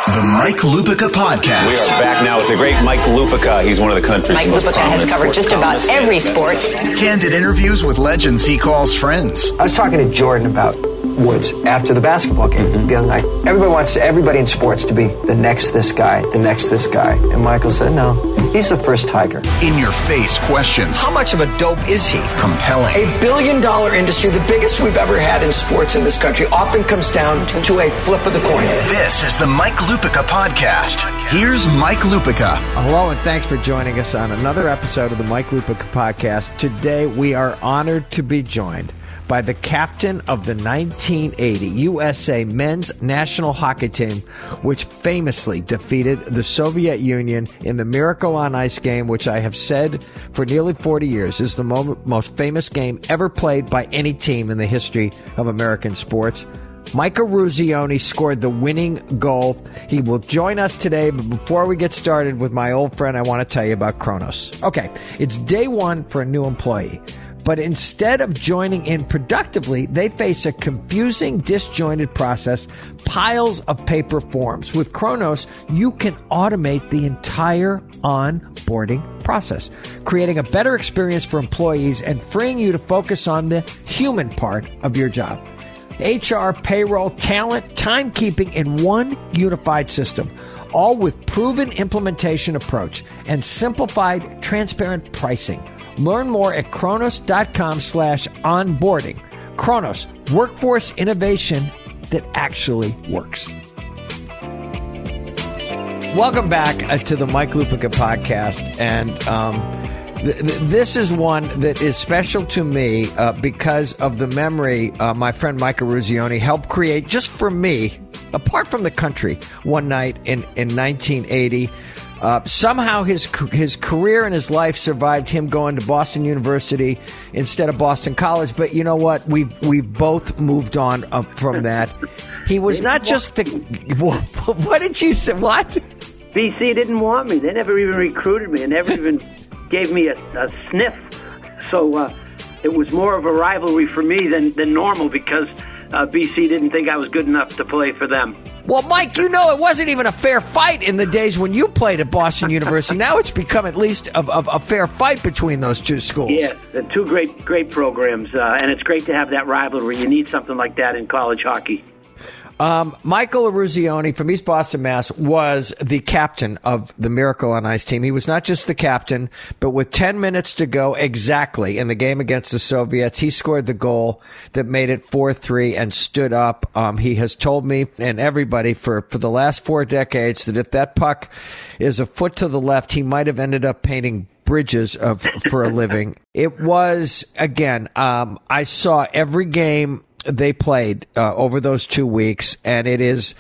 The Mike Lupica Podcast. We are back now with the great Mike Lupica. He's one of the country's Mike most Lupica has covered just about every sport. Candid interviews with legends he calls friends. I was talking to Jordan about Woods after the basketball game the other night. Everybody wants everybody in sports to be the next this guy, the next this guy. And Michael said, no, he's the first Tiger. In-your-face questions. How much of a dope is he? Compelling. $1 billion industry, the biggest we've ever had in sports in this country, often comes down to a flip of the coin. This is the Mike Lupica Podcast. Here's Mike Lupica. Hello, and thanks for joining us on another episode of the Mike Lupica Podcast. Today, we are honored to be joined by the captain of the 1980 USA men's national hockey team, which famously defeated the Soviet Union in the Miracle on Ice game, which I have said for nearly 40 years is the most famous game ever played by any team in the history of American sports. Mike Eruzione scored the winning goal. He will join us today, but before we get started with my old friend, I want to tell you about Kronos. Okay, it's day one for a new employee. But instead of joining in productively, they face a confusing, disjointed process, piles of paper forms. With Kronos, you can automate the entire onboarding process, creating a better experience for employees and freeing you to focus on the human part of your job. HR, payroll, talent, timekeeping in one unified system, all with proven implementation approach and simplified, transparent pricing. Learn more at Kronos.com/onboarding. Kronos, workforce innovation that actually works. Welcome back to the Mike Lupica Podcast. And this is one that is special to me because of the memory my friend Mike Eruzione helped create just for me, apart from the country, one night in 1980. Somehow his career and his life survived him going to Boston University instead of Boston College. But you know what? We've both moved on from that. He was not just the... What did you say? What? BC didn't want me. They never even recruited me and never even gave me a sniff. So it was more of a rivalry for me than normal because BC didn't think I was good enough to play for them. Well, Mike, you know it wasn't even a fair fight in the days when you played at Boston University. Now it's become at least a fair fight between those two schools. Yeah, the two great programs, and it's great to have that rivalry. You need something like that in college hockey. Michael Eruzione from East Boston, Mass. was the captain of the Miracle on Ice team. He was not just the captain, but with 10 minutes to go exactly in the game against the Soviets, he scored the goal that made it 4-3 and stood up. He has told me and everybody for the last 4 decades that if that puck is a foot to the left, he might have ended up painting bridges for a living. It was, again, I saw every game they played over those 2 weeks, and it is.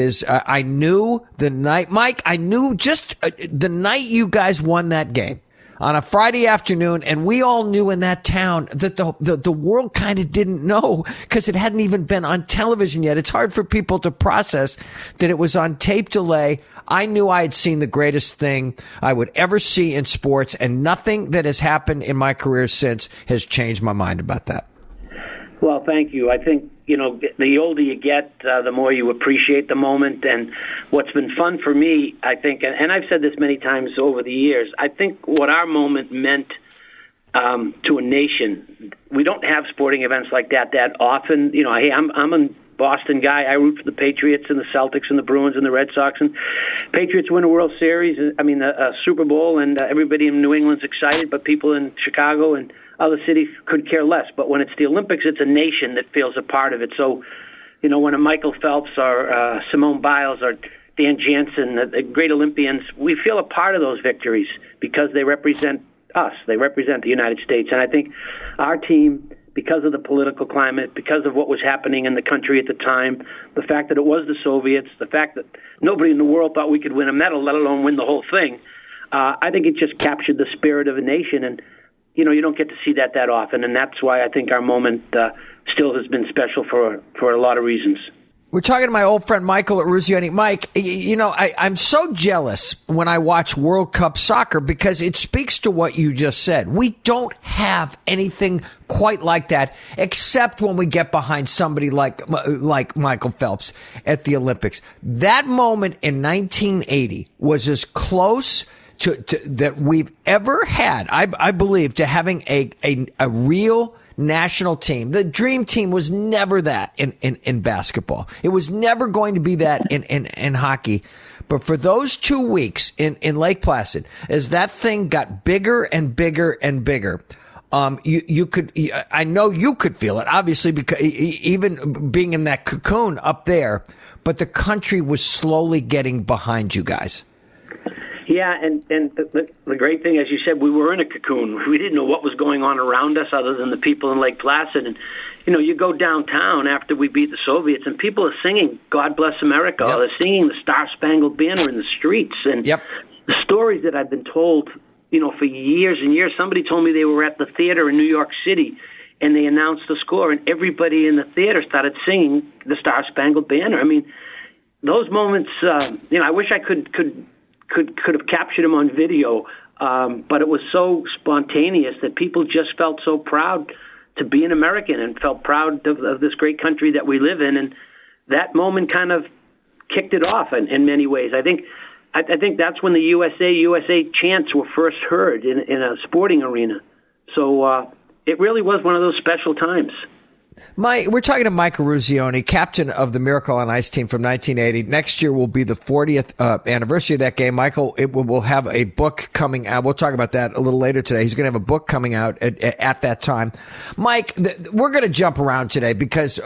I knew the night, Mike. I knew just the night you guys won that game on a Friday afternoon, and we all knew in that town that the world kind of didn't know because it hadn't even been on television yet. It's hard for people to process that it was on tape delay. I knew I had seen the greatest thing I would ever see in sports, and nothing that has happened in my career since has changed my mind about that. Well, thank you. I think, the older you get, the more you appreciate the moment. And what's been fun for me, I think, and I've said this many times over the years, I think what our moment meant to a nation, we don't have sporting events like that often. Hey, I'm a Boston guy. I root for the Patriots and the Celtics and the Bruins and the Red Sox. And Patriots win a World Series, a Super Bowl, and everybody in New England's excited, but people in Chicago and other cities could care less. But when it's the Olympics, it's a nation that feels a part of it. So, when a Michael Phelps or Simone Biles or Dan Jansen, the great Olympians, we feel a part of those victories because they represent us. They represent the United States. And I think our team, because of the political climate, because of what was happening in the country at the time, the fact that it was the Soviets, the fact that nobody in the world thought we could win a medal, let alone win the whole thing, I think it just captured the spirit of a nation. And you don't get to see that often, and that's why I think our moment still has been special for a lot of reasons. We're talking to my old friend Michael Eruzione. Mike, you know, I'm so jealous when I watch World Cup soccer because it speaks to what you just said. We don't have anything quite like that except when we get behind somebody like Michael Phelps at the Olympics. That moment in 1980 was as close to that we've ever had, I believe, to having a real national team. The dream team was never that in basketball. It was never going to be that in hockey. But for those 2 weeks in Lake Placid, as that thing got bigger and bigger and bigger, you could, I know you could feel it, obviously, because even being in that cocoon up there, but the country was slowly getting behind you guys. Yeah, and the great thing, as you said, we were in a cocoon. We didn't know what was going on around us other than the people in Lake Placid. And, you know, you go downtown after we beat the Soviets, and people are singing God Bless America. Yep. They're singing the Star-Spangled Banner in the streets. And yep. The stories that I've been told, you know, for years and years, somebody told me they were at the theater in New York City, and they announced the score, and everybody in the theater started singing the Star-Spangled Banner. I mean, those moments, you know, I wish I could have captured him on video, but it was so spontaneous that people just felt so proud to be an American and felt proud of this great country that we live in. And that moment kind of kicked it off in many ways. I think that's when the USA chants were first heard in a sporting arena. So it really was one of those special times. We're talking to Mike Eruzione, captain of the Miracle on Ice team from 1980. Next year will be the 40th anniversary of that game. Michael will have a book coming out. We'll talk about that a little later today. He's going to have a book coming out at that time. Mike, we're going to jump around today because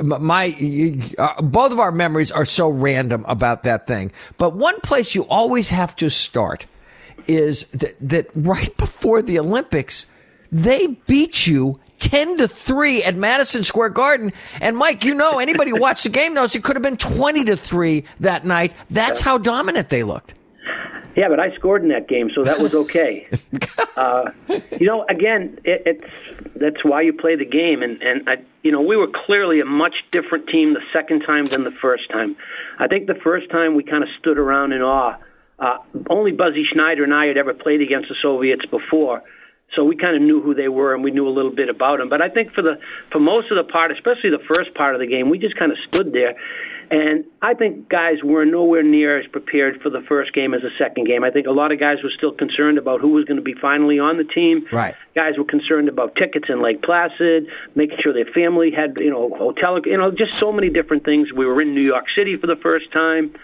both of our memories are so random about that thing. But one place you always have to start is that right before the Olympics, they beat you 10-3 at Madison Square Garden. And Mike, you know, anybody who watched the game knows it could have been 20-3 that night. That's how dominant they looked. Yeah, but I scored in that game, so that was okay. You know, again, that's why you play the game. And you know, we were clearly a much different team the second time than the first time. I think the first time we kind of stood around in awe. Only Buzzy Schneider and I had ever played against the Soviets before. So we kind of knew who they were, and we knew a little bit about them. But I think for most of the part, especially the first part of the game, we just kind of stood there. And I think guys were nowhere near as prepared for the first game as the second game. I think a lot of guys were still concerned about who was going to be finally on the team. Right. Guys were concerned about tickets in Lake Placid, making sure their family had, you know, hotel, you know, just so many different things. We were in New York City for the first time.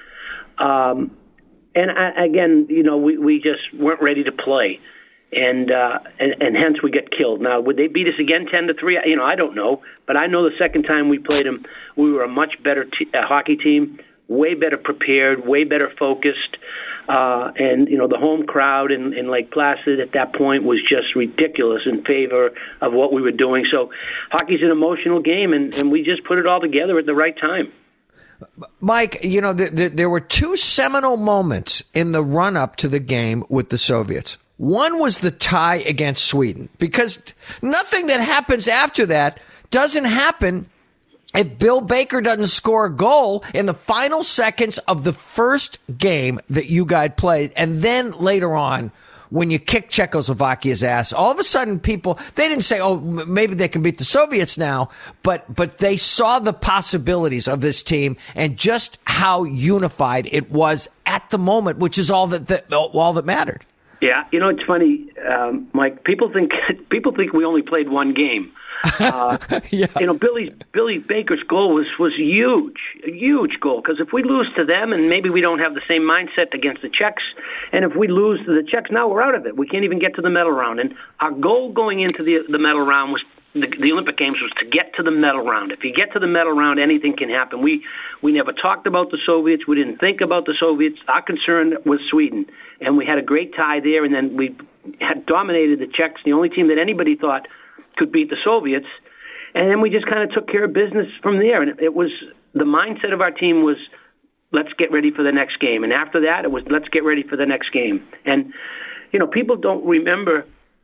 Again, you know, we just weren't ready to play. And hence we get killed. Now, would they beat us again 10-3? You know, I don't know. But I know the second time we played them, we were a much better hockey team, way better prepared, way better focused. And, you know, the home crowd in Lake Placid at that point was just ridiculous in favor of what we were doing. So hockey's an emotional game, and we just put it all together at the right time. Mike, you know, there were two seminal moments in the run-up to the game with the Soviets. One was the tie against Sweden, because nothing that happens after that doesn't happen if Bill Baker doesn't score a goal in the final seconds of the first game that you guys played. And then later on, when you kick Czechoslovakia's ass, all of a sudden people, they didn't say, oh, maybe they can beat the Soviets now, but they saw the possibilities of this team and just how unified it was at the moment, which is all that mattered. Yeah, you know, it's funny, Mike. People think we only played one game. Yeah. You know, Billy Baker's goal was huge, a huge goal. Because if we lose to them, and maybe we don't have the same mindset against the Czechs, and if we lose to the Czechs, now we're out of it. We can't even get to the medal round. And our goal going into the medal round was the Olympic Games was to get to the medal round. If you get to the medal round, anything can happen. We never talked about the Soviets. We didn't think about the Soviets. Our concern was Sweden, and we had a great tie there. And then we had dominated the Czechs, the only team that anybody thought could beat the Soviets. And then we just kind of took care of business from there. And it was the mindset of our team was, let's get ready for the next game. And after that, it was, let's get ready for the next game. And, you know, people don't remember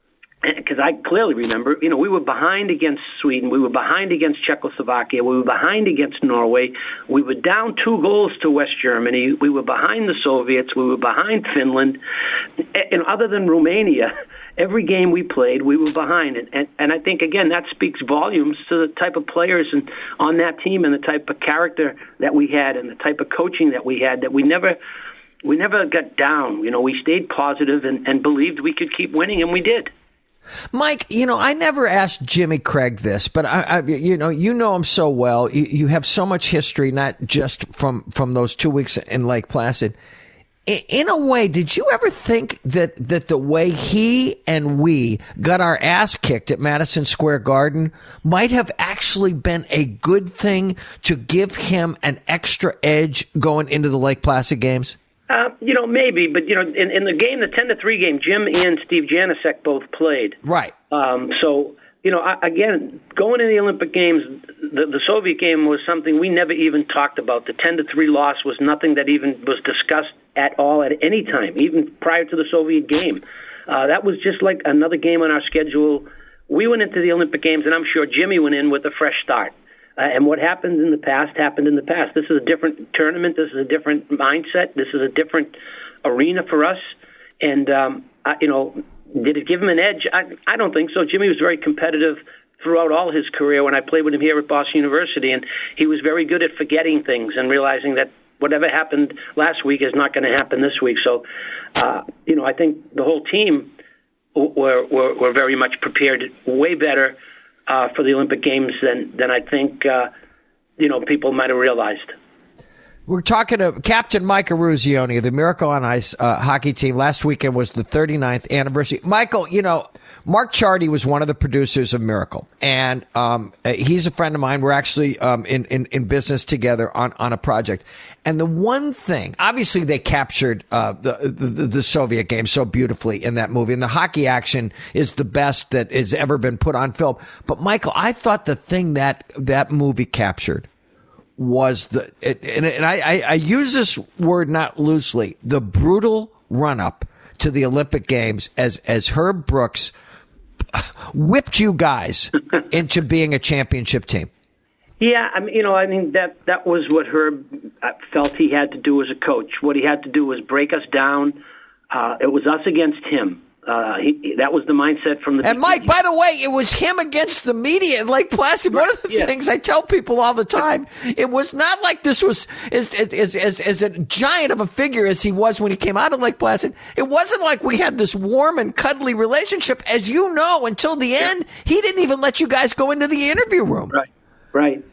because I clearly remember, we were behind against Sweden, we were behind against Czechoslovakia, we were behind against Norway, we were down 2 goals to West Germany, we were behind the Soviets, we were behind Finland, and other than Romania, every game we played, we were behind. And I think, again, that speaks volumes to the type of players on that team and the type of character that we had and the type of coaching that we had, that we never got down. We stayed positive and believed we could keep winning, and we did. Mike, I never asked Jimmy Craig this, but you know him so well. You have so much history, not just from those 2 weeks in Lake Placid. In a way, did you ever think that the way he and we got our ass kicked at Madison Square Garden might have actually been a good thing to give him an extra edge going into the Lake Placid games? Maybe, but in the game, the 10-3 game, Jim and Steve Janicek both played. Right. Again, going to the Olympic Games, the Soviet game was something we never even talked about. The 10-3 loss was nothing that even was discussed at all at any time, even prior to the Soviet game. That was just like another game on our schedule. We went into the Olympic Games, and I'm sure Jimmy went in with a fresh start. And what happened in the past happened in the past. This is a different tournament. This is a different mindset. This is a different arena for us. And, did it give him an edge? I don't think so. Jimmy was very competitive throughout all his career when I played with him here at Boston University, and he was very good at forgetting things and realizing that whatever happened last week is not going to happen this week. So, I think the whole team were very much prepared, way better for the Olympic Games than I think people might have realized. We're talking to Captain Mike Eruzione of the Miracle on Ice hockey team. Last weekend was the 39th anniversary. Michael, Mark Chardy was one of the producers of Miracle, and he's a friend of mine. We're actually in business together on a project. And the one thing, obviously, they captured the Soviet game so beautifully in that movie, and the hockey action is the best that has ever been put on film. But Michael, I thought the thing that movie captured was I use this word not loosely, the brutal run-up to the Olympic Games as Herb Brooks whipped you guys into being a championship team. Yeah, that was what Herb felt he had to do as a coach. What he had to do was break us down. It was us against him. That was the mindset from the beginning. And Mike, by the way, it was him against the media in Lake Placid. One of the things I tell people all the time, it was not like this was as a giant of a figure as he was when he came out of Lake Placid. It wasn't like we had this warm and cuddly relationship. As you know, until the end, he didn't even let you guys go into the interview room. Right.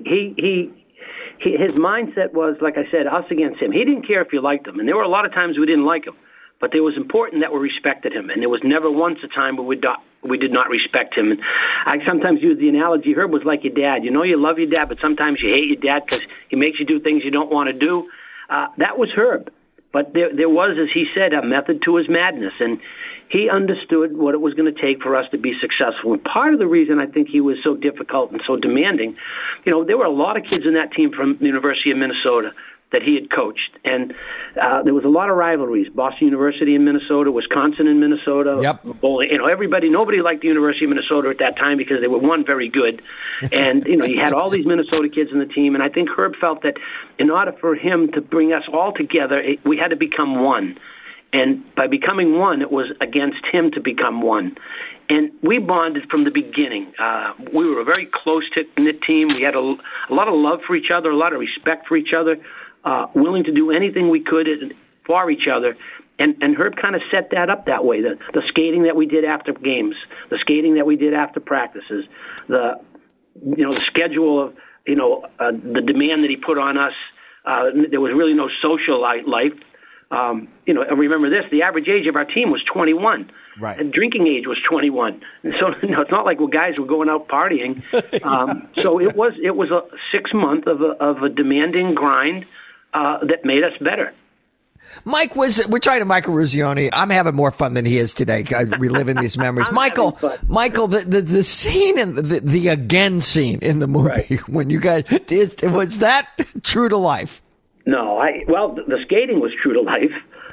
His mindset was, like I said, us against him. He didn't care if you liked him, and there were a lot of times we didn't like him. But it was important that we respected him, and there was never once a time where we did not respect him. And I sometimes use the analogy, Herb was like your dad. You love your dad, but sometimes you hate your dad because he makes you do things you don't want to do. That was Herb. But there was, as he said, a method to his madness, and he understood what it was going to take for us to be successful. And part of the reason I think he was so difficult and so demanding, there were a lot of kids in that team from the University of Minnesota that he had coached. And there was a lot of rivalries. Boston University in Minnesota, Wisconsin in Minnesota. Yep. Nobody liked the University of Minnesota at that time because they were, one, very good. And, you had all these Minnesota kids in the team. And I think Herb felt that in order for him to bring us all together, we had to become one. And by becoming one, it was against him to become one. And we bonded from the beginning. We were a very close-knit team. We had a lot of love for each other, a lot of respect for each other. Willing to do anything we could for each other. And Herb kind of set that up that way. The skating that we did after games, the skating that we did after practices, the schedule of, the demand that he put on us. There was really no social life. And remember this, the average age of our team was 21. Right. And drinking age was 21. And so it's not like guys were going out partying. So it was a 6 month of a demanding grind that made us better. Mike, we're talking to Michael Eruzione. I'm having more fun than he is today, reliving these memories. Michael, the scene and the again scene in the movie, right, when you guys, was that true to life? No, the skating was true to life.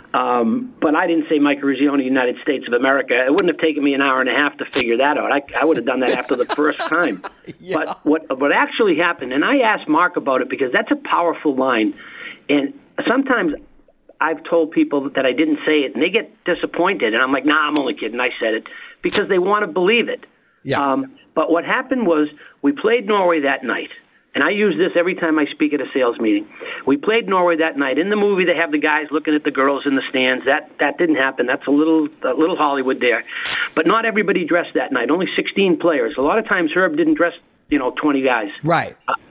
But I didn't say Mike Eruzione, United States of America. It wouldn't have taken me an hour and a half to figure that out. I would have done that after the first time. Yeah. But what actually happened, and I asked Mark about it because that's a powerful line. And sometimes I've told people that I didn't say it, and they get disappointed. And I'm like, nah, I'm only kidding. I said it because they want to believe it. Yeah. But what happened was we played Norway that night. And I use this every time I speak at a sales meeting. We played Norway that night. In the movie, they have the guys looking at the girls in the stands. That didn't happen. That's a little Hollywood there. But not everybody dressed that night. Only 16 players. A lot of times Herb didn't dress, 20 guys. Right.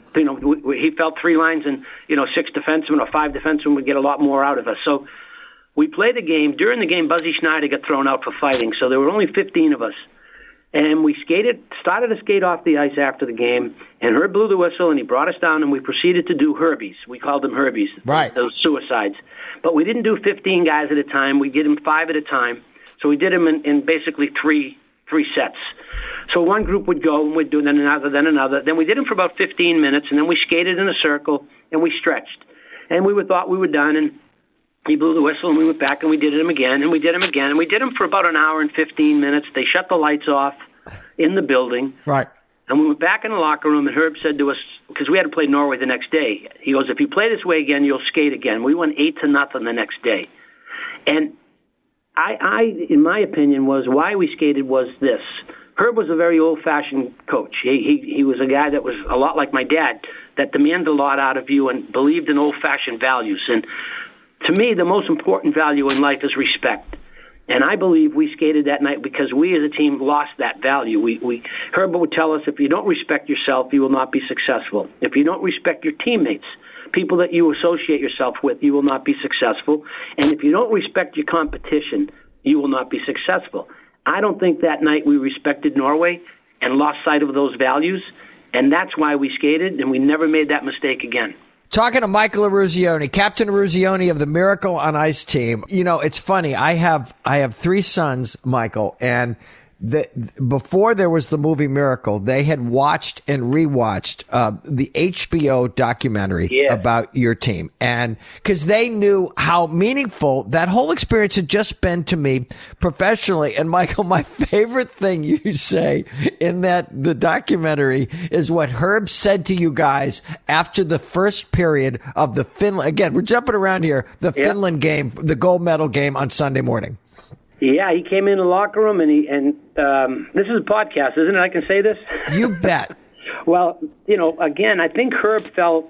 He felt 3 lines and, 6 defensemen or 5 defensemen would get a lot more out of us. So we played the game. During the game, Buzzy Schneider got thrown out for fighting. So there were only 15 of us. And we started to skate off the ice after the game, and Herb blew the whistle, and he brought us down, and we proceeded to do Herbies. We called them Herbies, right? Those suicides. But we didn't do 15 guys at a time. We did them 5 at a time. So we did them in basically three sets. So one group would go, and we'd do then another, then another. Then we did them for about 15 minutes, and then we skated in a circle, and we stretched. And we thought we were done, and he blew the whistle, and we went back, and we did them again, and we did them again. And we did them for about an hour and 15 minutes. They shut the lights off in the building. Right. And we went back in the locker room, and Herb said to us, because we had to play Norway the next day, he goes, if you play this way again, you'll skate again. We won 8-0 the next day. And I, in my opinion, was why we skated was this. Herb was a very old-fashioned coach. He was a guy that was a lot like my dad, that demanded a lot out of you and believed in old-fashioned values. And to me, the most important value in life is respect. And I believe we skated that night because we as a team lost that value. Herb would tell us, if you don't respect yourself, you will not be successful. If you don't respect your teammates, people that you associate yourself with, you will not be successful. And if you don't respect your competition, you will not be successful. I don't think that night we respected Norway and lost sight of those values, and that's why we skated, and we never made that mistake again. Talking to Michael Eruzione, Captain Eruzione of the Miracle on Ice team. It's funny. I have 3 sons, Michael, and before there was the movie Miracle, they had watched and rewatched the HBO documentary about your team. And because they knew how meaningful that whole experience had just been to me professionally. And Michael, my favorite thing you say in the documentary is what Herb said to you guys after the first period of the Finland. Again, we're jumping around here. The Finland game, the gold medal game on Sunday morning. Yeah, he came in the locker room, and this is a podcast, isn't it? I can say this? You bet. Well, again, I think Herb felt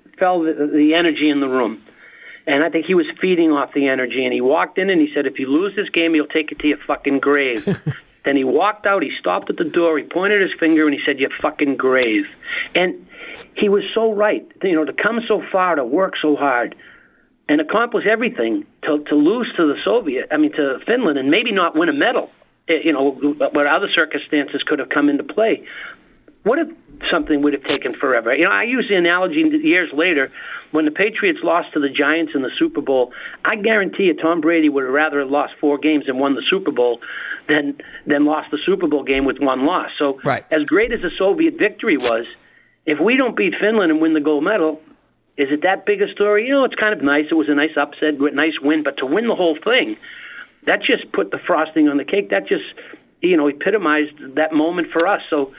the energy in the room, and I think he was feeding off the energy, and he walked in and he said, if you lose this game, you'll take it to your fucking grave. Then he walked out, he stopped at the door, he pointed his finger, and he said, your fucking grave. And he was so right, to come so far, to work so hard, and accomplish everything to lose to to Finland, and maybe not win a medal, where other circumstances could have come into play. What if something would have taken forever? I use the analogy years later, when the Patriots lost to the Giants in the Super Bowl, I guarantee you Tom Brady would have rather lost 4 games and won the Super Bowl than lost the Super Bowl game with 1 loss. So As great as the Soviet victory was, if we don't beat Finland and win the gold medal, is it that big a story? It's kind of nice. It was a nice upset, nice win. But to win the whole thing, that just put the frosting on the cake. That just, epitomized that moment for us. So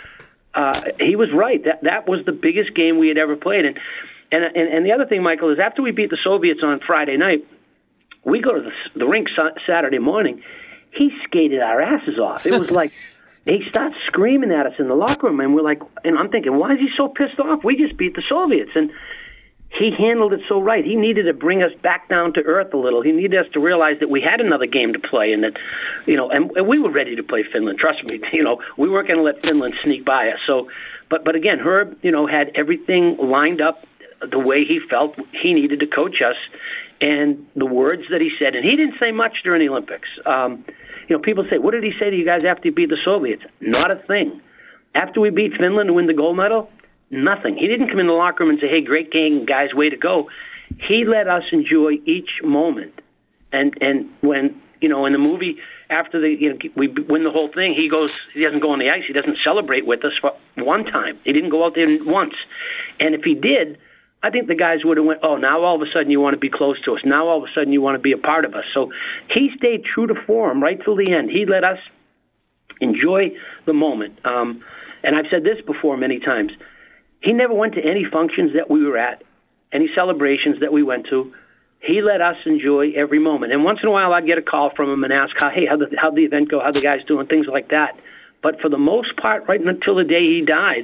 he was right. That was the biggest game we had ever played. And the other thing, Michael, is after we beat the Soviets on Friday night, we go to the rink Saturday morning. He skated our asses off. It was like he starts screaming at us in the locker room, and we're like, and I'm thinking, why is he so pissed off? We just beat the Soviets. And he handled it so right. He needed to bring us back down to earth a little. He needed us to realize that we had another game to play, and that, and we were ready to play Finland. Trust me, we weren't going to let Finland sneak by us. So, but again, Herb, had everything lined up the way he felt he needed to coach us, and the words that he said. And he didn't say much during the Olympics. People say, what did he say to you guys after you beat the Soviets? Not a thing. After we beat Finland and win the gold medal, nothing. He didn't come in the locker room and say, hey, great game, guys, way to go. He let us enjoy each moment. And when, in the movie, after we win the whole thing, he doesn't go on the ice. He doesn't celebrate with us for one time. He didn't go out there once. And if he did, I think the guys would have went, oh, now all of a sudden you want to be close to us. Now all of a sudden you want to be a part of us. So he stayed true to form right till the end. He let us enjoy the moment. And I've said this before many times. He never went to any functions that we were at, any celebrations that we went to. He let us enjoy every moment. And once in a while I'd get a call from him and ask, hey, how'd the event go? How'd the guys doing? Things like that. But for the most part, right until the day he died,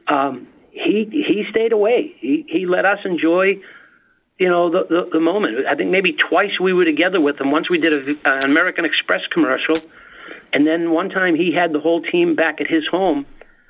he stayed away. He let us enjoy, the moment. I think maybe twice we were together with him. Once we did an American Express commercial, and then one time he had the whole team back at his home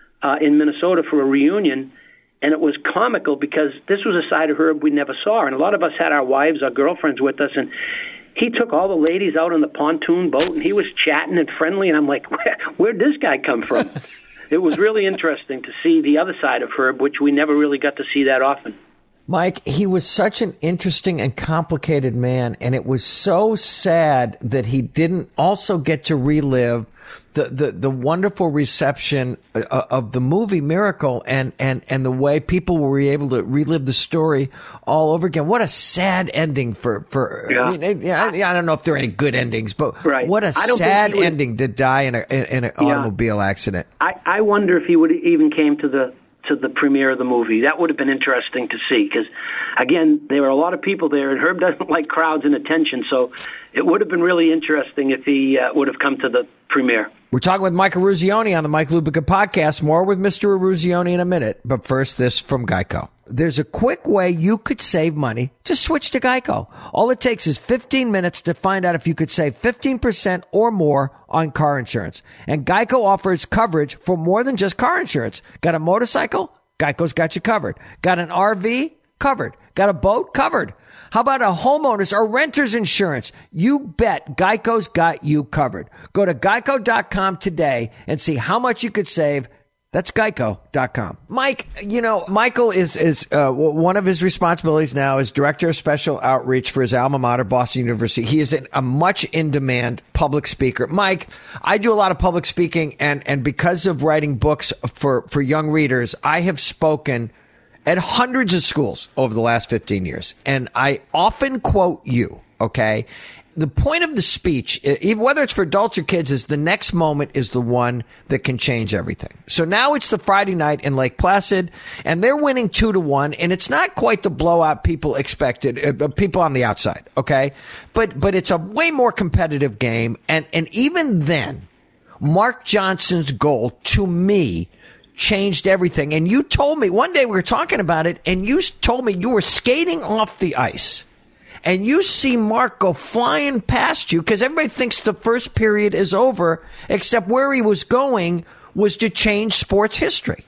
in Minnesota for a reunion, and it was comical because this was a side of Herb we never saw, and a lot of us had our wives, our girlfriends with us, and he took all the ladies out on the pontoon boat, and he was chatting and friendly, and I'm like, where'd this guy come from? It was really interesting to see the other side of Herb, which we never really got to see that often. Mike, he was such an interesting and complicated man, and it was so sad that he didn't also get to relive the wonderful reception of the movie Miracle and the way people were able to relive the story all over again. What a sad ending for I don't know if there are any good endings, but what a sad ending to die in an automobile accident. I wonder if he would have even came to the premiere of the movie. That would have been interesting to see because, again, there were a lot of people there, and Herb doesn't like crowds and attention, so it would have been really interesting if he would have come to the premiere. We're talking with Mike Eruzione on the Mike Lupica podcast. More with Mr. Eruzione in a minute, but first, this from Geico. There's a quick way you could save money. Just switch to Geico. All it takes is 15 minutes to find out if you could save 15% or more on car insurance. And Geico offers coverage for more than just car insurance. Got a motorcycle? Geico's got you covered. Got an RV? Covered. Got a boat? Covered. How about a homeowner's or renter's insurance? You bet Geico's got you covered. Go to geico.com today and see how much you could save. That's geico.com. Mike, Michael is one of his responsibilities now is director of special outreach for his alma mater, Boston University. He is a much in demand public speaker. Mike, I do a lot of public speaking, and because of writing books for young readers, I have spoken at hundreds of schools over the last 15 years. And I often quote you, okay? The point of the speech, even whether it's for adults or kids, is the next moment is the one that can change everything. So now it's the Friday night in Lake Placid, and they're winning 2-1, and it's not quite the blowout people expected, people on the outside, okay? But it's a way more competitive game, and even then, Mark Johnson's goal, to me, changed everything. And you told me, one day we were talking about it, and you told me you were skating off the ice. And you see Mark go flying past you because everybody thinks the first period is over, except where he was going was to change sports history.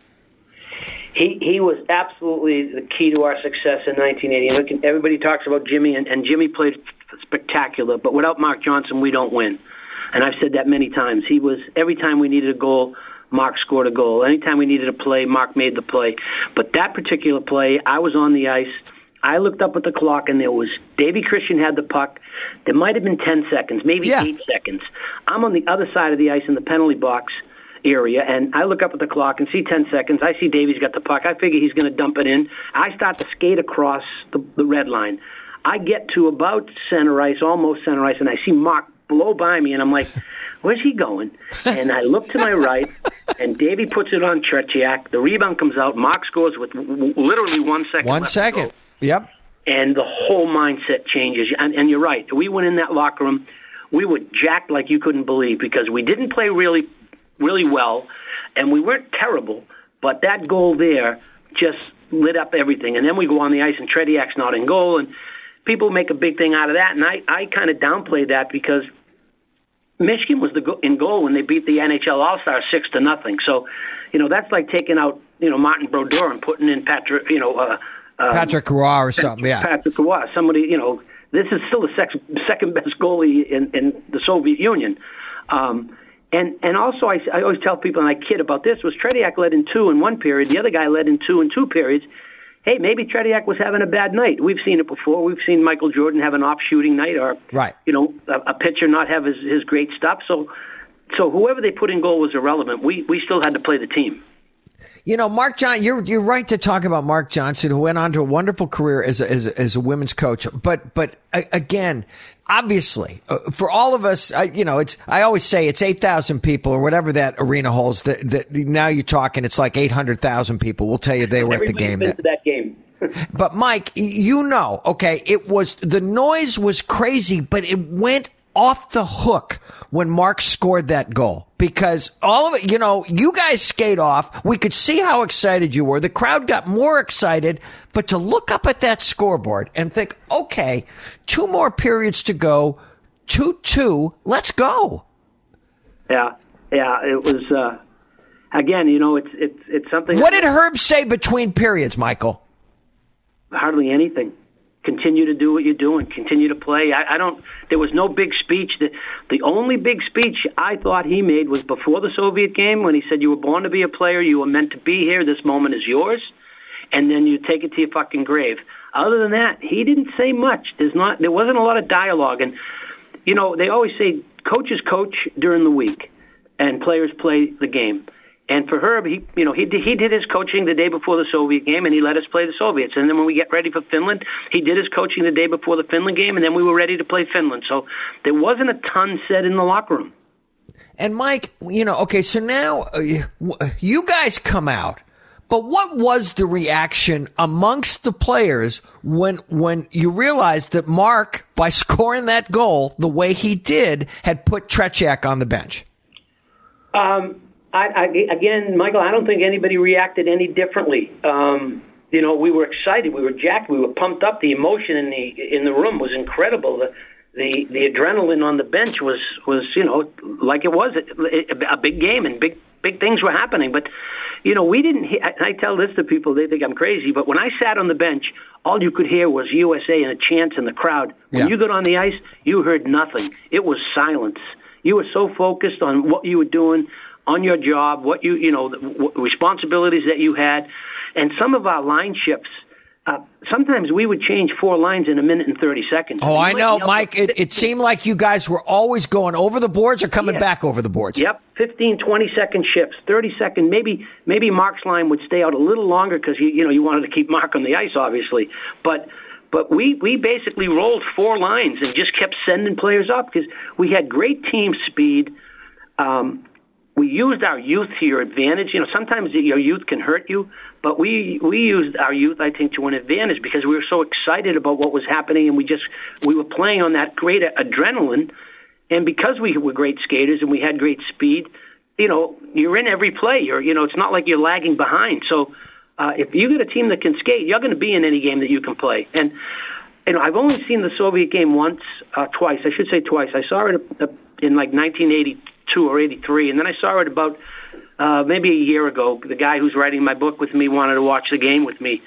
He was absolutely the key to our success in 1980. Look, everybody talks about Jimmy, and Jimmy played spectacular, but without Mark Johnson, we don't win. And I've said that many times. He was, every time we needed a goal, Mark scored a goal. Anytime we needed a play, Mark made the play. But that particular play, I was on the ice. I looked up at the clock, and there was Davy Christian had the puck. There might have been 10 seconds, maybe 8 seconds. I'm on the other side of the ice in the penalty box area, and I look up at the clock and see 10 seconds. I see Davy's got the puck. I figure he's going to dump it in. I start to skate across the red line. I get to about center ice, almost center ice, and I see Mark blow by me, and I'm like, where's he going? And I look to my right, and Davy puts it on Tretiak. The rebound comes out. Mark scores with literally 1 second left 1 second. To go. Yep. And the whole mindset changes. And you're right. We went in that locker room. We were jacked like you couldn't believe because we didn't play really, really well, and we weren't terrible. But that goal there just lit up everything. And then we go on the ice, and Tretiak's not in goal, and people make a big thing out of that. And I kind of downplayed that because Michigan was in goal when they beat the NHL All-Stars 6-0. So, that's like taking out, Martin Brodeur and putting in Patrick, Patrick Roy or something, yeah. Patrick Roy, somebody, this is still the second best goalie in the Soviet Union. And also, I always tell people, and I kid about this, was Tretiak led in 2 in 1 period, the other guy led in 2 in 2 periods. Hey, maybe Tretiak was having a bad night. We've seen it before. We've seen Michael Jordan have an off-shooting night or, a pitcher not have his great stuff. So whoever they put in goal was irrelevant. We still had to play the team. You know, Mark Johnson, you're right to talk about Mark Johnson, who went on to a wonderful career as a women's coach. But again, obviously, for all of us, I always say it's 8,000 people or whatever that arena holds. That now you're talking, it's like 800,000 people. We'll tell you they were at the game. Been to that game. But Mike, okay, the noise was crazy, but it went off the hook when Mark scored that goal, because all of it, you guys skate off. We could see how excited you were. The crowd got more excited, but to look up at that scoreboard and think, okay, 2 more periods to go, 2-2, let's go. Yeah, it was, again, it's something. What did Herb say between periods, Michael? Hardly anything. Continue to do what you're doing. Continue to play. There was no big speech. The only big speech I thought he made was before the Soviet game, when he said, you were born to be a player. You were meant to be here. This moment is yours. And then you take it to your fucking grave. Other than that, he didn't say much. There wasn't a lot of dialogue. And, they always say coaches coach during the week and players play the game. And for Herb, he did his coaching the day before the Soviet game, and he let us play the Soviets. And then when we get ready for Finland, he did his coaching the day before the Finland game, and then we were ready to play Finland. So there wasn't a ton said in the locker room. And Mike, okay, so now you guys come out, but what was the reaction amongst the players when you realized that Mark, by scoring that goal the way he did, had put Tretiak on the bench? Again, Michael, I don't think anybody reacted any differently. We were excited, we were jacked, we were pumped up. The emotion in the room was incredible. The adrenaline on the bench was like it was a big game, and big things were happening. But we didn't. I tell this to people, they think I'm crazy. But when I sat on the bench, all you could hear was USA and a chant in the crowd. When you got on the ice, you heard nothing. It was silence. You were so focused on what you were doing, on your job, what the responsibilities that you had. And some of our line shifts, sometimes we would change 4 lines in a minute and 30 seconds. Oh, I know, Mike. It seemed like you guys were always going over the boards or coming back over the boards. Yep, 15, 20-second shifts, 30-second. Maybe Mark's line would stay out a little longer because you wanted to keep Mark on the ice, obviously. But we basically rolled 4 lines and just kept sending players up because we had great team speed. We used our youth to your advantage. Sometimes your youth can hurt you, but we used our youth, I think, to an advantage because we were so excited about what was happening, and we were playing on that great adrenaline. And because we were great skaters and we had great speed, you're in every play. It's not like you're lagging behind. So if you get a team that can skate, you're going to be in any game that you can play. And I've only seen the Soviet game twice. I should say twice. I saw it in like 1982 or 83, and then I saw it about maybe a year ago. The guy who's writing my book with me wanted to watch the game with me.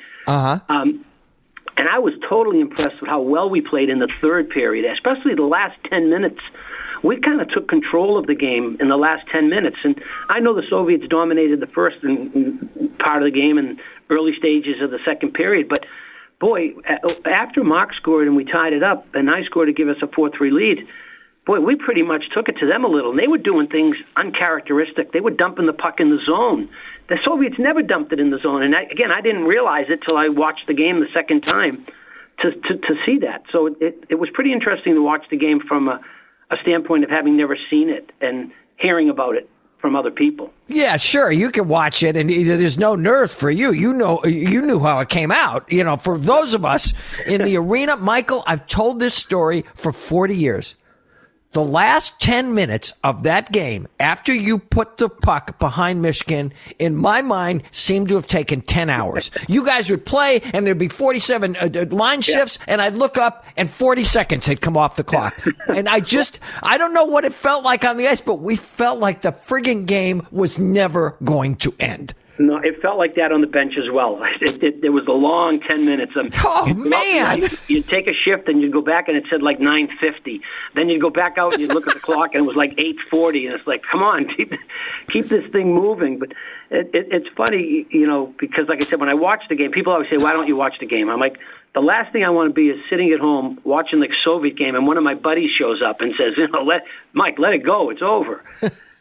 And I was totally impressed with how well we played in the third period, especially the last 10 minutes. We kind of took control of the game in the last 10 minutes. And I know the Soviets dominated the first part of the game and early stages of the second period, but boy, after Mark scored and we tied it up, and I scored to give us a 4-3 lead, boy, we pretty much took it to them a little. And they were doing things uncharacteristic. They were dumping the puck in the zone. The Soviets never dumped it in the zone. And I didn't realize it till I watched the game the second time to see that. So it was pretty interesting to watch the game from a standpoint of having never seen it and hearing about it from other people. Yeah, sure. You can watch it, and there's no nerves for you. You knew how it came out. For those of us in the arena, Michael, I've told this story for 40 years. The last 10 minutes of that game, after you put the puck behind Michigan, in my mind, seemed to have taken 10 hours. You guys would play, and there'd be 47 line shifts, and I'd look up, and 40 seconds had come off the clock. And I don't know what it felt like on the ice, but we felt like the friggin' game was never going to end. No, it felt like that on the bench as well. It was a long 10 minutes. Man! You'd take a shift and you'd go back and it said like 9:50. Then you'd go back out and you'd look at the clock and it was like 8:40. And it's like, come on, keep this thing moving. But it's funny, because like I said, when I watch the game, people always say, why don't you watch the game? I'm like, the last thing I want to be is sitting at home watching the Soviet game and one of my buddies shows up and says, Mike, let it go. It's over.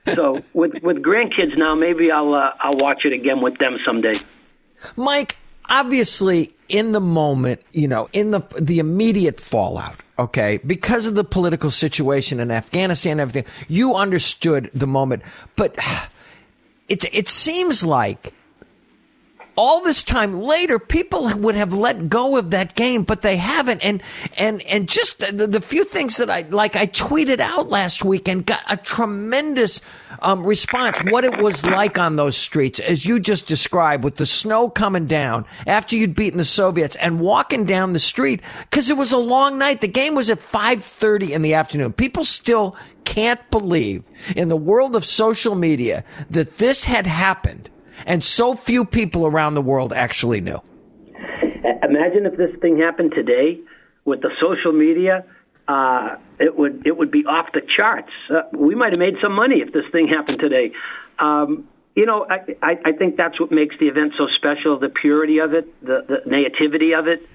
So with grandkids now, maybe I'll watch it again with them someday. Mike, obviously, in the moment, in the immediate fallout, okay, because of the political situation in Afghanistan and everything, you understood the moment. But it seems like all this time later, people would have let go of that game, but they haven't. And just the few things that I tweeted out last week and got a tremendous response. What it was like on those streets, as you just described, with the snow coming down after you'd beaten the Soviets and walking down the street, because it was a long night. The game was at 5:30 in the afternoon. People still can't believe in the world of social media that this had happened. And so few people around the world actually knew. Imagine if this thing happened today with the social media. It would be off the charts. We might have made some money if this thing happened today. I think that's what makes the event so special, the purity of it, the naivety of it.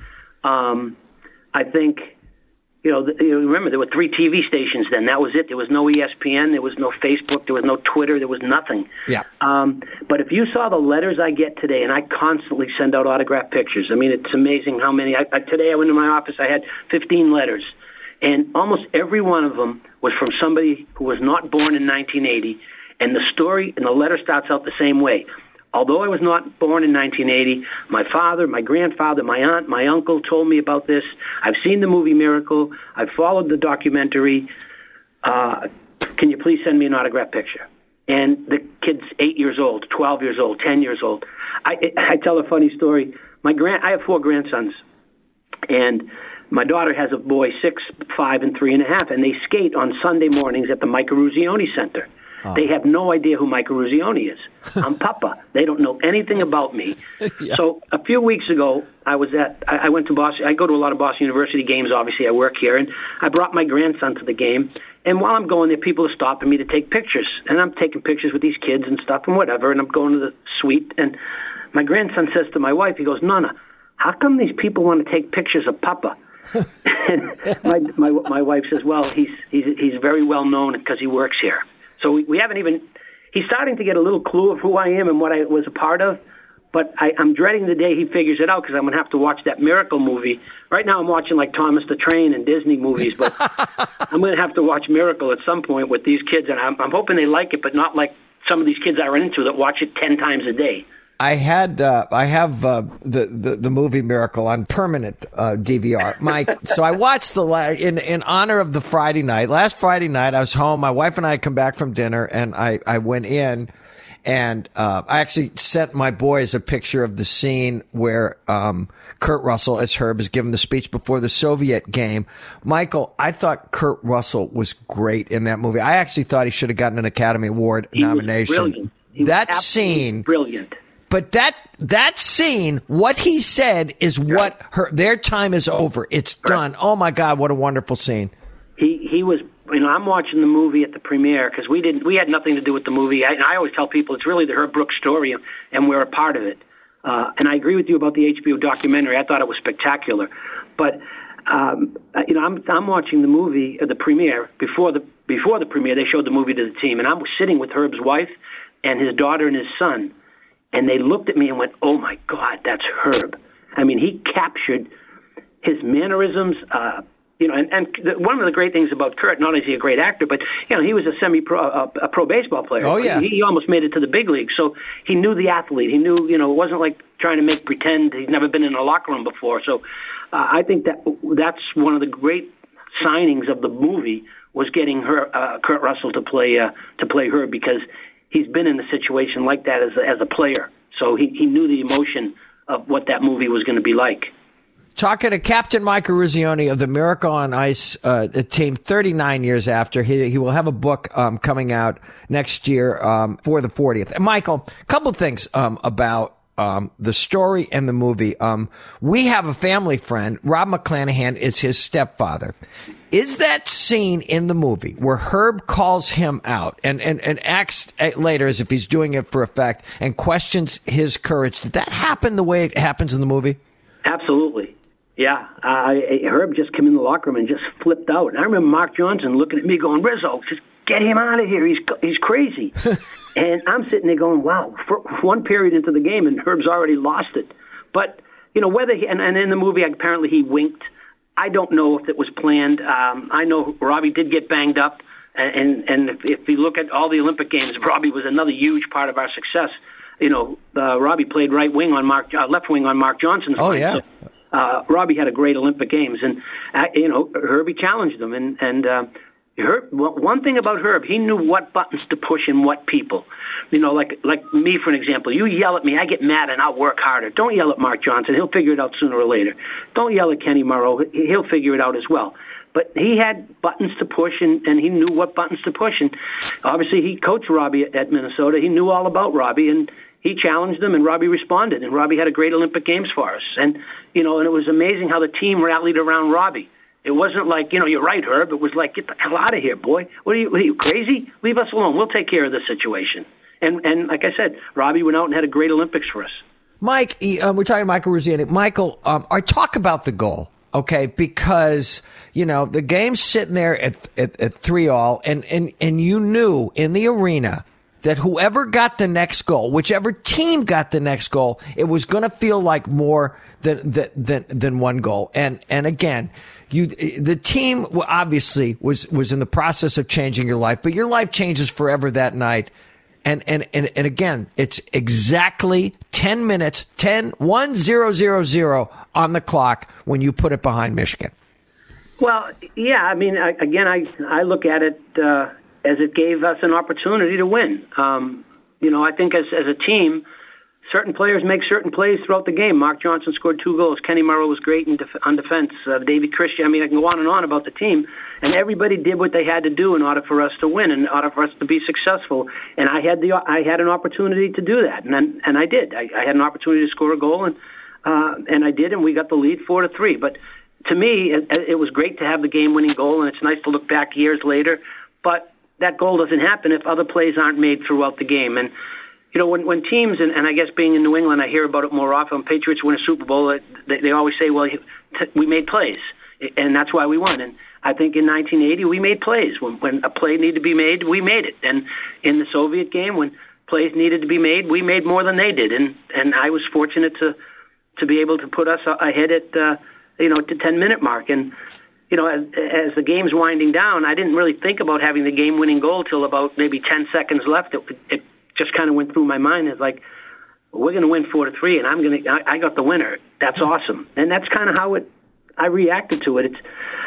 I think, remember, there were 3 TV stations then. That was it. There was no ESPN. There was no Facebook. There was no Twitter. There was nothing. Yeah. But if you saw the letters I get today, and I constantly send out autographed pictures. I mean, it's amazing how many. Today I went to my office. I had 15 letters. And almost every one of them was from somebody who was not born in 1980. And the story and the letter starts out the same way. Although I was not born in 1980, my father, my grandfather, my aunt, my uncle told me about this. I've seen the movie Miracle. I've followed the documentary. Can you please send me an autographed picture? And the kid's 8 years old, 12 years old, 10 years old. I tell a funny story. I have 4 grandsons, and my daughter has a boy, 6, 5, and 3.5, and they skate on Sunday mornings at the Mike Eruzione Center. Oh. They have no idea who Mike Eruzione is. I'm Papa. They don't know anything about me. Yeah. So a few weeks ago, I went to Boston. I go to a lot of Boston University games. Obviously, I work here, and I brought my grandson to the game. And while I'm going there, people are stopping me to take pictures, and I'm taking pictures with these kids and stuff and whatever. And I'm going to the suite, and my grandson says to my wife, he goes, "Nana, how come these people want to take pictures of Papa?" And my wife says, "Well, he's very well known because he works here." So we haven't even – he's starting to get a little clue of who I am and what I was a part of, but I'm dreading the day he figures it out because I'm going to have to watch that Miracle movie. Right now I'm watching like Thomas the Train and Disney movies, but I'm going to have to watch Miracle at some point with these kids, and I'm hoping they like it, but not like some of these kids I run into that watch it 10 times a day. I have the movie Miracle on permanent DVR, Mike. So I watched in honor of the Friday night. Last Friday night, I was home. My wife and I had come back from dinner, and I went in, and I actually sent my boys a picture of the scene where Kurt Russell, as Herb, is giving the speech before the Soviet game. Michael, I thought Kurt Russell was great in that movie. I actually thought he should have gotten an Academy Award nomination. Was brilliant. He that was scene, brilliant. But that scene, what he said is what their time is over. It's done. Oh my God, what a wonderful scene. He was, I'm watching the movie at the premiere because we had nothing to do with the movie. I always tell people it's really the Herb Brooks story, and we're a part of it. And I agree with you about the HBO documentary. I thought it was spectacular. But I'm watching the movie, the premiere before the premiere. They showed the movie to the team, and I was sitting with Herb's wife and his daughter and his son. And they looked at me and went, "Oh, my God, that's Herb." I mean, he captured his mannerisms, and one of the great things about Kurt, not only is he a great actor, but, he was a semi-pro, a pro baseball player. Oh, yeah. He almost made it to the big leagues. So he knew the athlete. He knew, it wasn't like trying to make pretend he's never been in a locker room before. So I think that's one of the great signings of the movie was getting Kurt Russell to play Herb, because he's been in a situation like that as a player. So he knew the emotion of what that movie was going to be like. Talking to Captain Mike Eruzione of the Miracle on Ice team 39 years after. He will have a book coming out next year for the 40th. And Michael, a couple of things about the story and the movie. We have a family friend. Rob McClanahan is his stepfather. Is that scene in the movie where Herb calls him out and acts later as if he's doing it for effect and questions his courage? Did that happen the way it happens in the movie? Absolutely. Yeah. Herb just came in the locker room and just flipped out. And I remember Mark Johnson looking at me going, "Rizzo, just get him out of here. He's crazy. And I'm sitting there going, wow, for one period into the game, and Herb's already lost it. But, whether and in the movie, apparently he winked. I don't know if it was planned. I know Robbie did get banged up. And if you look at all the Olympic Games, Robbie was another huge part of our success. Robbie played left wing on Mark Johnson's line. Yeah. So, Robbie had a great Olympic Games, and Herbie challenged him. And Herb, one thing about Herb, he knew what buttons to push and what people. Like me, for an example. You yell at me, I get mad, and I'll work harder. Don't yell at Mark Johnson; he'll figure it out sooner or later. Don't yell at Kenny Morrow; he'll figure it out as well. But he had buttons to push, and he knew what buttons to push. And obviously, he coached Robbie at Minnesota. He knew all about Robbie, and he challenged him, and Robbie responded. And Robbie had a great Olympic Games for us. And and it was amazing how the team rallied around Robbie. It wasn't like, you're right, Herb. It was like, get the hell out of here, boy. What are you crazy? Leave us alone. We'll take care of this situation. And like I said, Robbie went out and had a great Olympics for us. Mike, we're talking to Michael Ruziani. Michael, I talk about the goal. Okay, because, the game's sitting there at 3-3, and you knew in the arena that whoever got the next goal, whichever team got the next goal, it was going to feel like more than one goal. And again, the team obviously was in the process of changing your life, but your life changes forever that night. And again, it's exactly 10 minutes, 1-0-0-0 on the clock when you put it behind Michigan. Well, yeah, I mean, I look at it as it gave us an opportunity to win. I think as a team, certain players make certain plays throughout the game. Mark Johnson scored 2 goals. Kenny Morrow was great on defense. David Christian, I can go on and on about the team. And everybody did what they had to do in order for us to win, in order for us to be successful. And I had an opportunity to do that, and I did. I had an opportunity to score a goal, and I did, and we got the lead 4-3. But to me, it was great to have the game-winning goal, and it's nice to look back years later. But that goal doesn't happen if other plays aren't made throughout the game. And when teams, and I guess being in New England, I hear about it more often. Patriots win a Super Bowl, they always say, well, we made plays, and that's why we won. And I think in 1980, we made plays. When a play needed to be made, we made it. And in the Soviet game, when plays needed to be made, we made more than they did. And I was fortunate to be able to put us ahead at, the 10-minute mark. And, as the game's winding down, I didn't really think about having the game-winning goal till about maybe 10 seconds left. It just kind of went through my mind. It's like, we're going to win 4-3, and I got the winner. That's awesome. And that's kind of how I reacted to it. It's,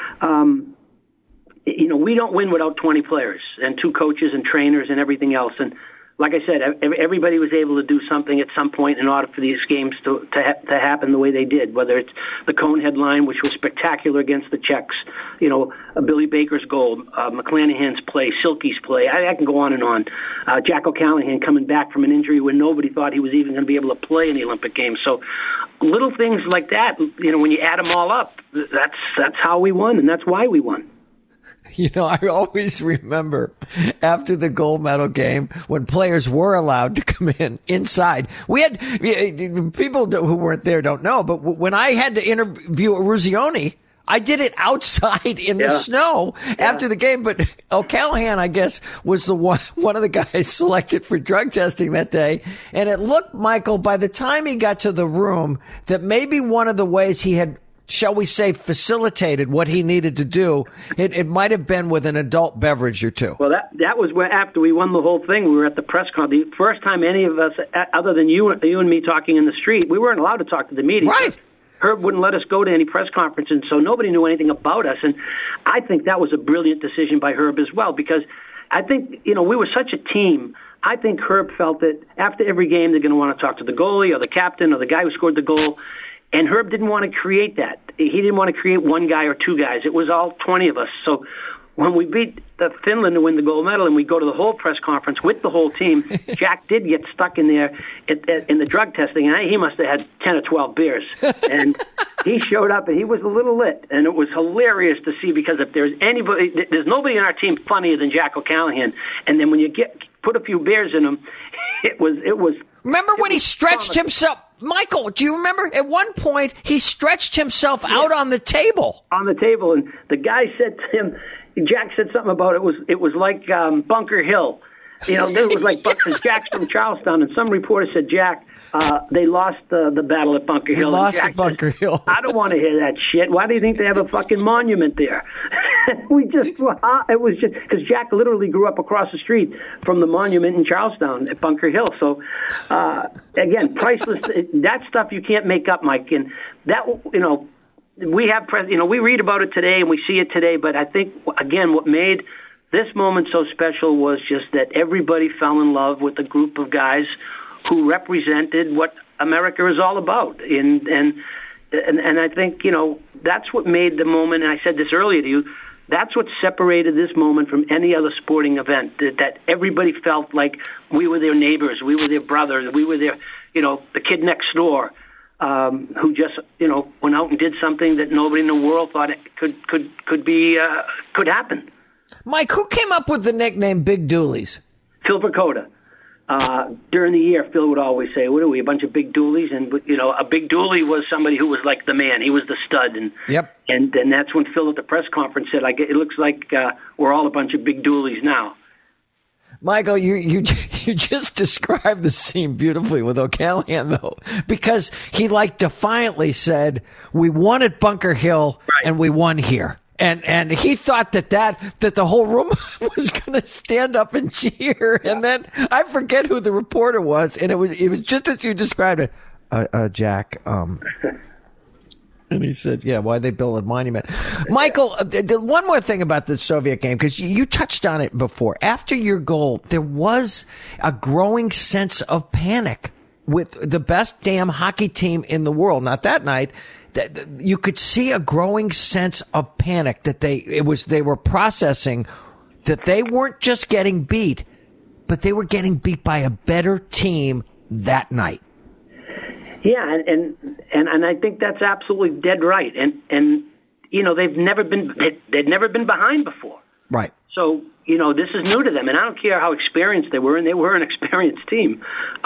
we don't win without 20 players and 2 coaches and trainers and everything else. And like I said, everybody was able to do something at some point in order for these games to happen the way they did, whether it's the Conehead line, which was spectacular against the Czechs, Billy Baker's goal, McClanahan's play, Silky's play. I can go on and on. Jack O'Callahan coming back from an injury when nobody thought he was even going to be able to play in the Olympic Games. So little things like that, when you add them all up, that's how we won, and that's why we won. I always remember after the gold medal game when players were allowed to come inside. We had people who weren't there don't know, but when I had to interview Ruzioni, I did it outside in the snow after the game. But O'Callahan, I guess, was the one of the guys selected for drug testing that day. And it looked, Michael, by the time he got to the room, that maybe one of the ways he had, shall we say, facilitated what he needed to do, it might have been with an adult beverage or 2. Well, that was where, after we won the whole thing, we were at the press conference. The first time any of us, other than you and me talking in the street, we weren't allowed to talk to the media. Right. Herb wouldn't let us go to any press conferences, so nobody knew anything about us. And I think that was a brilliant decision by Herb as well, because I think, we were such a team. I think Herb felt that after every game they're going to want to talk to the goalie or the captain or the guy who scored the goal. And Herb didn't want to create that. He didn't want to create one guy or 2 guys. It was all 20 of us. So when we beat Finland to win the gold medal and we go to the whole press conference with the whole team, Jack did get stuck in there in the drug testing, and he must have had 10 or 12 beers. And he showed up, and he was a little lit. And it was hilarious to see, because if there's nobody in our team funnier than Jack O'Callahan. And then when you put a few beers in him. It was. Remember when he stretched himself? Michael, do you remember? At one point, he stretched himself out on the table. On the table, and the guy said to him, Jack said something about it was like Bunker Hill. You know, it was like, because Jack's from Charlestown, and some reporter said, Jack, they lost the battle at Bunker Hill. We lost at Bunker Hill. I don't want to hear that shit. Why do you think they have a fucking monument there? It was just, because Jack literally grew up across the street from the monument in Charlestown at Bunker Hill. So, again, priceless. That stuff you can't make up, Mike. And that, you know, we have, we read about it today and we see it today, but I think, again, what made this moment so special was just that everybody fell in love with a group of guys who represented what America is all about. And I think, you know, that's what made the moment, and I said this earlier to you, that's what separated this moment from any other sporting event, that everybody felt like we were their neighbors, we were their brothers, we were their, you know, the kid next door. Who just, you know, went out and did something that nobody in the world thought it could happen. Mike, who came up with the nickname Big Doolies? Phil Vercoda. During the year, Phil would always say, "What are we? A bunch of big doolies?" And you know, a big doolie was somebody who was like the man. He was the stud. And yep. And that's when Phil at the press conference said, "Like it looks like we're all a bunch of big doolies now." Michael, you just described the scene beautifully with O'Callahan, though, because he like defiantly said, "We won at Bunker Hill, right, and we won here." And he thought that the whole room was going to stand up and cheer. Yeah. And then I forget who the reporter was, and it was just as you described it, Jack. And he said, yeah, why they build a monument. Michael, one more thing about the Soviet game, because you touched on it before. After your goal, there was a growing sense of panic with the best damn hockey team in the world. Not that night. You could see a growing sense of panic that they were processing that they weren't just getting beat, but they were getting beat by a better team that night. Yeah, and I think that's absolutely dead right. And you know, they'd never been behind before. Right. So, you know, this is new to them, and I don't care how experienced they were, and they were an experienced team.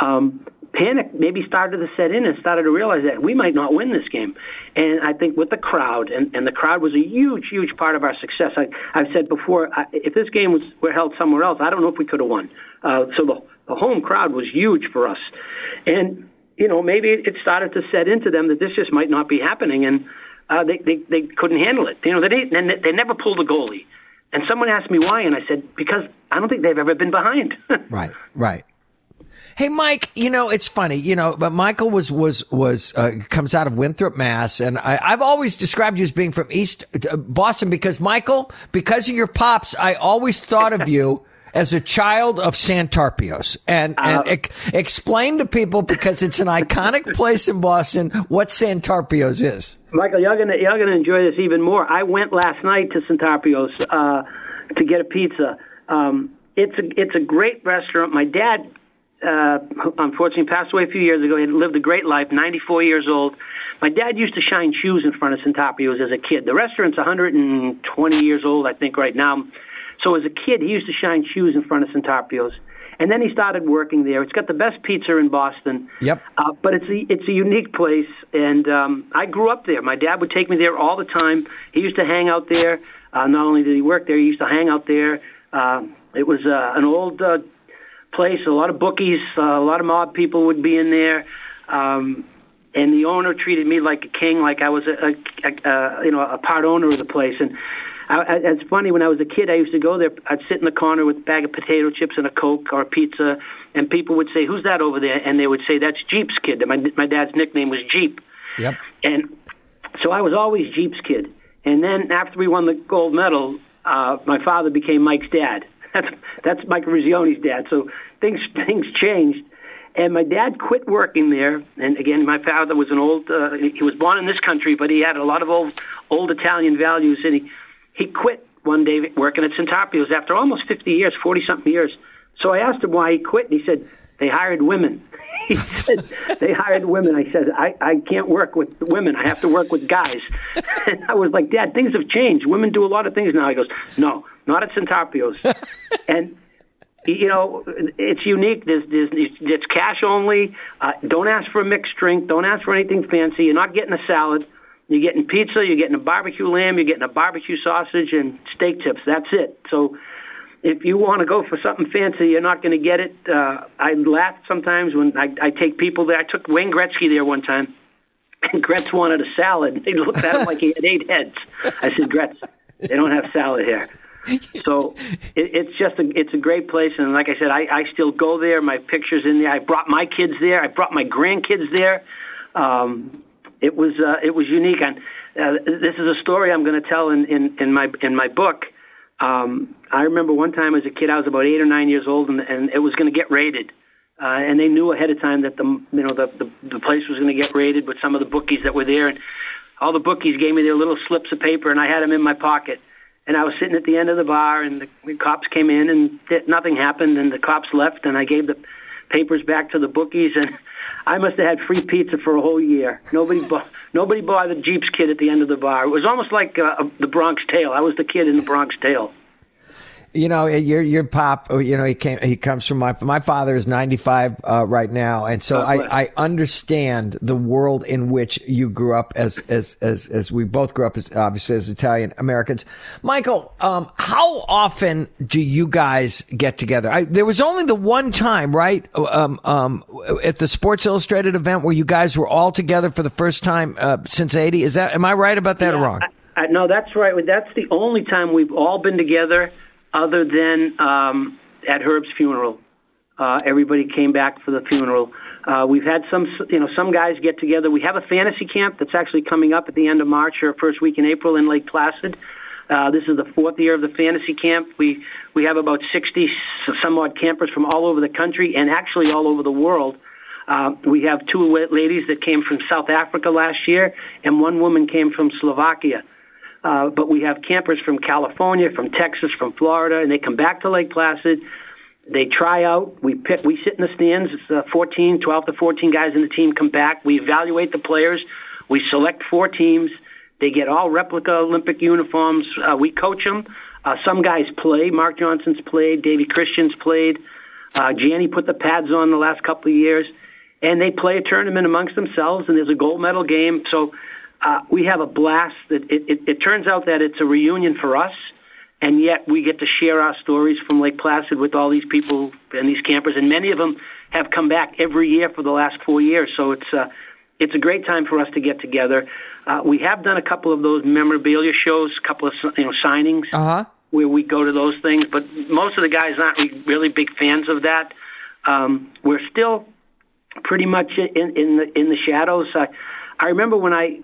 Panic maybe started to set in and started to realize that we might not win this game. And I think with the crowd, and the crowd was a huge, huge part of our success. I've said before, if this game were held somewhere else, I don't know if we could have won. So the home crowd was huge for us. And you know, maybe it started to set into them that this just might not be happening, and they couldn't handle it. You know, they never pulled a goalie. And someone asked me why, and I said, because I don't think they've ever been behind. Right. Hey, Mike, you know, it's funny, you know, but Michael comes out of Winthrop, Mass. And I've always described you as being from East Boston because Michael, because of your pops, I always thought of you as a child of Santarpios. And explain to people, because it's an iconic place in Boston, what Santarpios is. Michael, you're gonna enjoy this even more. I went last night to Santarpios to get a pizza. It's a great restaurant. My dad unfortunately passed away a few years ago. He had lived a great life, 94 years old. My dad used to shine shoes in front of Santarpios as a kid. The restaurant's 120 years old, I think, right now. So as a kid, he used to shine shoes in front of Santarpios. And then he started working there. It's got the best pizza in Boston. Yep. But it's a unique place, and I grew up there. My dad would take me there all the time. He used to hang out there. Not only did he work there, he used to hang out there. It was an old place, a lot of bookies, a lot of mob people would be in there. And the owner treated me like a king, like I was a part owner of the place. And it's funny, when I was a kid, I used to go there. I'd sit in the corner with a bag of potato chips and a Coke or a pizza, and people would say, "Who's that over there?" And they would say, "That's Jeep's kid." My dad's nickname was Jeep. Yep. And so I was always Jeep's kid. And then after we won the gold medal, my father became Mike's dad. That's Mike Rizzione's dad. So things changed. And my dad quit working there. And again, my father was an old. He was born in this country, but he had a lot of old Italian values, and he quit one day working at Santarpios after almost 50 years, 40-something years. So I asked him why he quit, and he said, they hired women. He said, they hired women. I said, I can't work with women. I have to work with guys. And I was like, Dad, things have changed. Women do a lot of things now. He goes, no, not at Santarpios. And it's unique. It's cash only. Don't ask for a mixed drink. Don't ask for anything fancy. You're not getting a salad. You're getting pizza. You're getting a barbecue lamb. You're getting a barbecue sausage and steak tips. That's it. So if you want to go for something fancy, you're not going to get it. I laugh sometimes when I take people there. I took Wayne Gretzky there one time, and Gretz wanted a salad. They looked at him like he had 8 heads. I said, Gretz, they don't have salad here. So it's a great place, and like I said, I still go there. My picture's in there. I brought my kids there. I brought my grandkids there. It was unique. And this is a story I'm going to tell in my book. I remember one time as a kid, I was about 8 or 9 years old, and it was going to get raided. And they knew ahead of time that the place was going to get raided with some of the bookies that were there, and all the bookies gave me their little slips of paper, and I had them in my pocket. And I was sitting at the end of the bar, and the cops came in, and nothing happened, and the cops left, and I gave the papers back to the bookies, and I must have had free pizza for a whole year. Nobody bothered Jeep's kid at the end of the bar. It was almost like the Bronx Tale. I was the kid in the Bronx Tale. Your pop, he comes from my father is 95 right now. And so I understand the world in which you grew up as we both grew up obviously as Italian Americans. Michael, how often do you guys get together? There was only the one time, right? At the Sports Illustrated event where you guys were all together for the first time, since 80. Am I right about that or wrong? No, that's right. That's the only time we've all been together. Other than at Herb's funeral, everybody came back for the funeral. We've had some guys get together. We have a fantasy camp that's actually coming up at the end of March or first week in April in Lake Placid. This is the 4th year of the fantasy camp. We have about 60 some odd campers from all over the country and actually all over the world. We have 2 ladies that came from South Africa last year, and 1 woman came from Slovakia. But we have campers from California, from Texas, from Florida, and they come back to Lake Placid. They try out. We sit in the stands. It's 12 to 14 guys in the team come back. We evaluate the players. We select 4 teams. They get all replica Olympic uniforms. We coach them. Some guys play. Mark Johnson's played. Davey Christian's played. Gianni put the pads on the last couple of years. And they play a tournament amongst themselves, and there's a gold medal game. So we have a blast. It turns out that it's a reunion for us, and yet we get to share our stories from Lake Placid with all these people and these campers, and many of them have come back every year for the last 4 years. So it's a great time for us to get together. We have done a couple of those memorabilia shows, a couple of signings where we go to those things, but most of the guys aren't really big fans of that. We're still pretty much in the shadows. I remember when I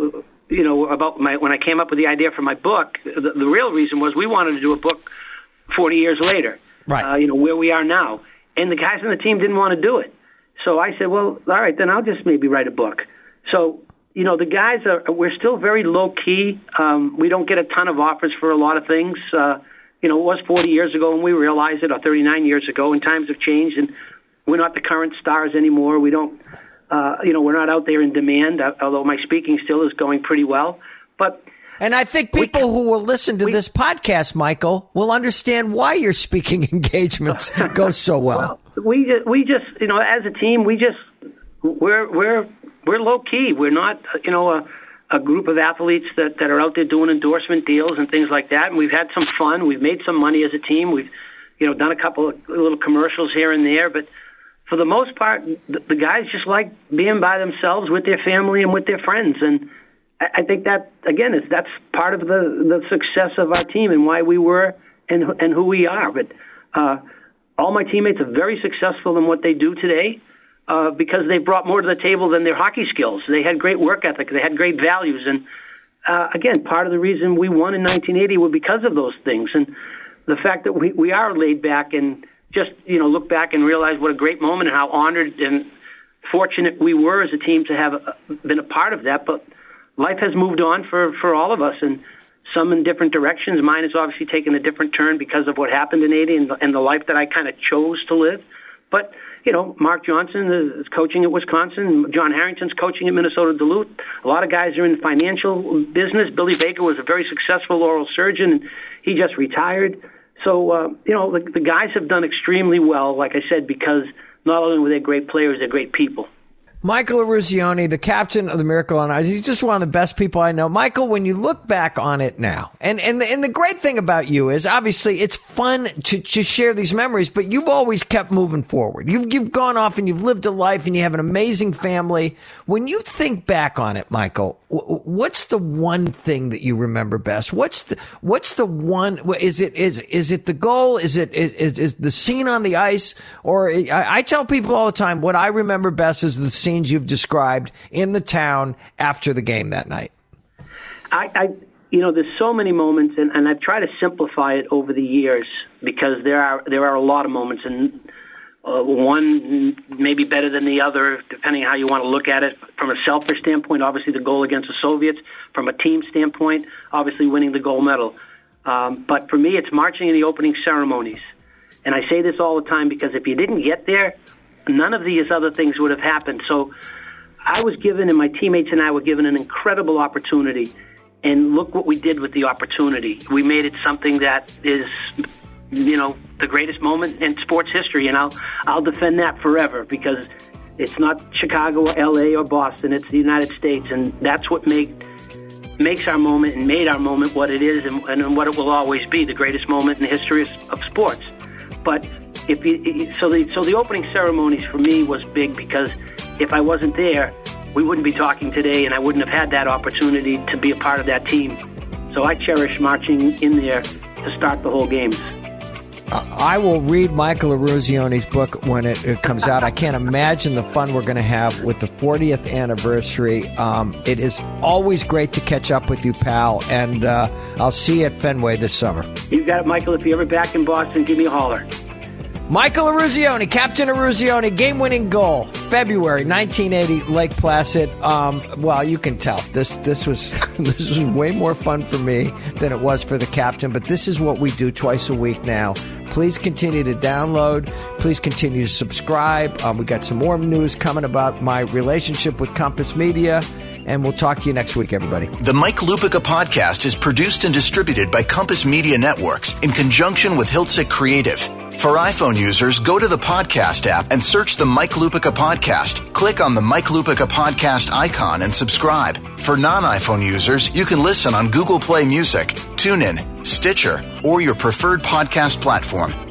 came up with the idea for my book, the real reason was we wanted to do a book 40 years later, right? Where we are now. And the guys on the team didn't want to do it. So I said, well, all right, then I'll just maybe write a book. So, the guys we're still very low key. We don't get a ton of offers for a lot of things. It was 40 years ago when we realized it, or 39 years ago, and times have changed, and we're not the current stars anymore. We don't. We're not out there in demand, although my speaking still is going pretty well. And I think people who will listen to this podcast, Michael, will understand why your speaking engagements go so well. We just, as a team, we're low key. We're not, a group of athletes that are out there doing endorsement deals and things like that. And we've had some fun. We've made some money as a team. We've, done a couple of little commercials here and there, but for the most part, the guys just like being by themselves with their family and with their friends. And I think that, again, that's part of the success of our team and why we were and who we are. But all my teammates are very successful in what they do today because they brought more to the table than their hockey skills. They had great work ethic. They had great values. And, again, part of the reason we won in 1980 was because of those things. And the fact that we are laid back and just, look back and realize what a great moment and how honored and fortunate we were as a team to have been a part of that. But life has moved on for all of us, and some in different directions. Mine has obviously taken a different turn because of what happened in 80 and the life that I kind of chose to live. But, Mark Johnson is coaching at Wisconsin. John Harrington's coaching at Minnesota Duluth. A lot of guys are in the financial business. Billy Baker was a very successful oral surgeon, and he just retired. So, the guys have done extremely well, like I said, because not only were they great players, they're great people. Michael Eruzione, the captain of the Miracle on Ice, he's just one of the best people I know. Michael, when you look back on it now, and the great thing about you is obviously it's fun to share these memories, but you've always kept moving forward. You've gone off and you've lived a life and you have an amazing family. When you think back on it, Michael, what's the one thing that you remember best? What's the one? Is it the goal? Is the scene on the ice? Or I tell people all the time, what I remember best is the scenes you've described in the town after the game that night. There's so many moments, and I've tried to simplify it over the years because there are a lot of moments, and one maybe better than the other, depending on how you want to look at it. From a selfish standpoint, obviously the goal against the Soviets. From a team standpoint, obviously winning the gold medal. But for me, it's marching in the opening ceremonies. And I say this all the time because if you didn't get there, none of these other things would have happened. So I was given, and my teammates and I were given, an incredible opportunity. And look what we did with the opportunity. We made it something that is, the greatest moment in sports history. And I'll defend that forever because it's not Chicago or L.A. or Boston. It's the United States. And that's what makes our moment and made our moment what it is and what it will always be, the greatest moment in the history of sports. But so the opening ceremonies for me was big because if I wasn't there, we wouldn't be talking today, and I wouldn't have had that opportunity to be a part of that team. So I cherish marching in there to start the whole games. I will read Michael Eruzione's book when it comes out. I can't imagine the fun we're going to have with the 40th anniversary. It is always great to catch up with you, pal, and I'll see you at Fenway this summer. You got it, Michael. If you're ever back in Boston, give me a holler. Michael Eruzione, Captain Eruzione, game-winning goal, February 1980, Lake Placid. Well, you can tell this was way more fun for me than it was for the captain. But this is what we do twice a week now. Please continue to download. Please continue to subscribe. We got some more news coming about my relationship with Compass Media. And we'll talk to you next week, everybody. The Mike Lupica podcast is produced and distributed by Compass Media Networks in conjunction with Hiltzik Creative. For iPhone users, go to the podcast app and search the Mike Lupica podcast. Click on the Mike Lupica podcast icon and subscribe. For non-iPhone users, you can listen on Google Play Music, TuneIn, Stitcher, or your preferred podcast platform.